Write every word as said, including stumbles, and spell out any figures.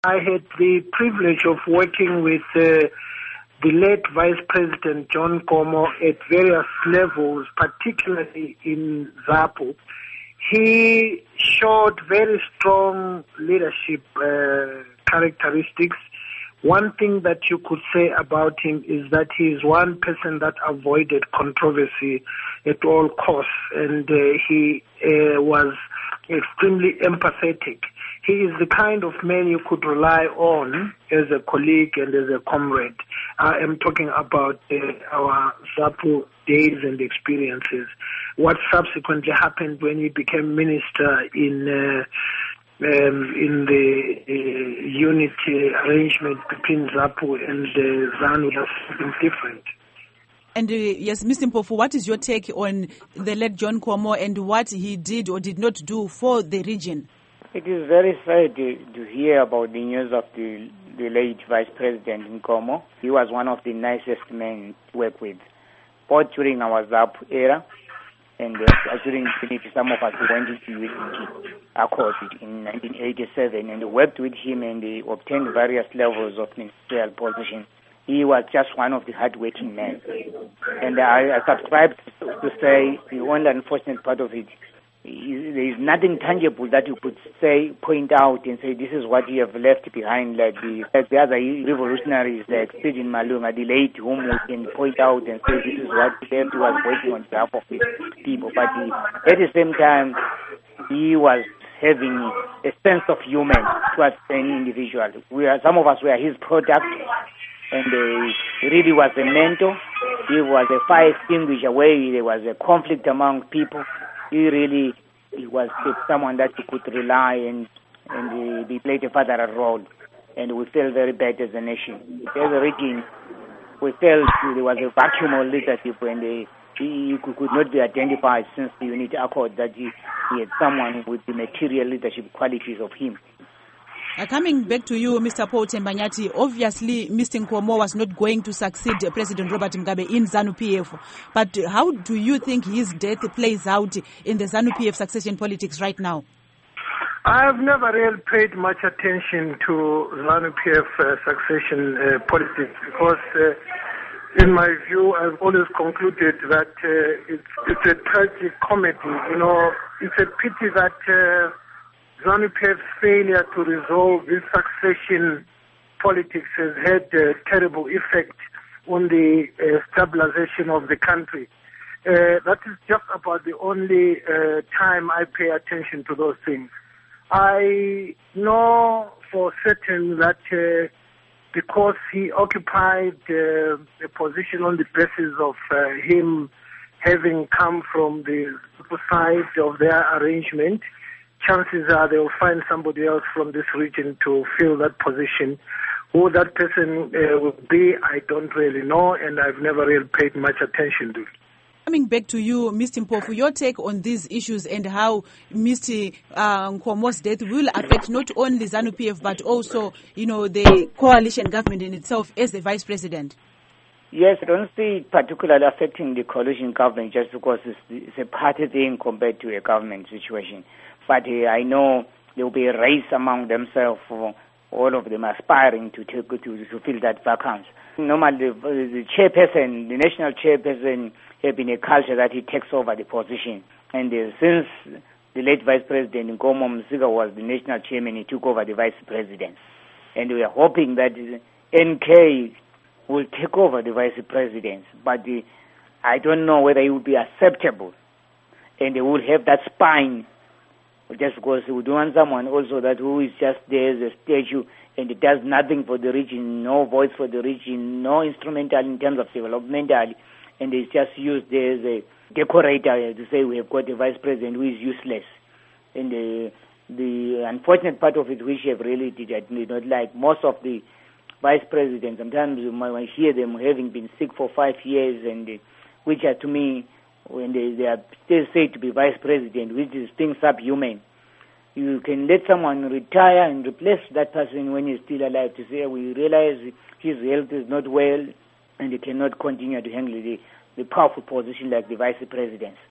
I had the privilege of working with uh, the late Vice President John Nkomo at various levels, particularly in ZAPU. He showed very strong leadership uh, characteristics. One thing that you could say about him is that he is one person that avoided controversy at all costs, and uh, he uh, was extremely empathetic. He is the kind of man you could rely on as a colleague and as a comrade. I am talking about uh, our ZAPU days and experiences. What subsequently happened when he became minister in uh, um, in the uh, unit uh, arrangement between ZAPU and uh, ZANU, that's something different. And uh, yes, Mister Mpofu, what is your take on the late John Nkomo and what he did or did not do for the region? It is very sad to, to hear about the news of the, the late Vice President Nkomo. He was one of the nicest men to work with, both during our ZAPU era and uh, during some of us went into unity accord in nineteen eighty-seven and worked with him and uh, obtained various levels of ministerial positions. He was just one of the hard-working men. And I, I subscribe to say the only unfortunate part of it, there is nothing tangible that you could say, point out and say, this is what you have left behind, like the, like the other revolutionaries like Stephen Malunga, the late, whom we can point out and say, this is what he left, he was working on behalf of the people. But he, at the same time, he was having a sense of human towards any individual. We are, some of us were his product, and uh, he really was a mentor. He was a fire extinguisher where there was a conflict among people. He really he was someone that you could rely and and he played a father role. And we felt very bad as a nation. As a region, we felt there was a vacuum of leadership and uh, he could not be identified since the Unity Accord that he, he had someone with the material leadership qualities of him. Uh, coming back to you, Mister Paul Thembanyati, obviously Mister Nkomo was not going to succeed President Robert Mugabe in ZANU P F. But how do you think his death plays out in the ZANU P F succession politics right now? I've never really paid much attention to ZANU P F uh, succession uh, politics because, uh, in my view, I've always concluded that uh, it's, it's a tragic comedy. You know, it's a pity that Uh, ZANU P F's failure to resolve this succession politics has had a terrible effect on the uh, stabilization of the country. Uh, that is just about the only uh, time I pay attention to those things. I know for certain that uh, because he occupied uh, a position on the basis of uh, him having come from the side of their arrangement, chances are they will find somebody else from this region to fill that position. Who that person uh, will be, I don't really know, and I've never really paid much attention to it. Coming back to you, Mister Mpofu, your take on these issues and how Mister Uh, Nkomo's death will affect not only ZANU P F but also, you know, the coalition government in itself as the vice president. Yes, I don't see it particularly affecting the coalition government just because it's, it's a party thing compared to a government situation. But uh, I know there will be a race among themselves, uh, all of them aspiring to take, to, to fill that vacancy. Normally, the, the chairperson, the national chairperson, has been a culture that he takes over the position. And uh, since the late Vice President Nkomo Msika was the national chairman, he took over the vice president. And we are hoping that N K will take over the vice president. But uh, I don't know whether it will be acceptable. And they will have that spine. Just because we don't want someone also that who is just there as a statue and it does nothing for the region, no voice for the region, no instrumental in terms of developmental, and is just used there as a decorator to say we have got a vice president who is useless. And uh, the unfortunate part of it, which I really did, I did not like, most of the vice presidents, sometimes I hear them having been sick for five years, and uh, which are to me, when they, they are still said to be vice president, which is things subhuman. You can let someone retire and replace that person when he's still alive to say, we realize his health is not well and he cannot continue to handle the, the powerful position like the vice president.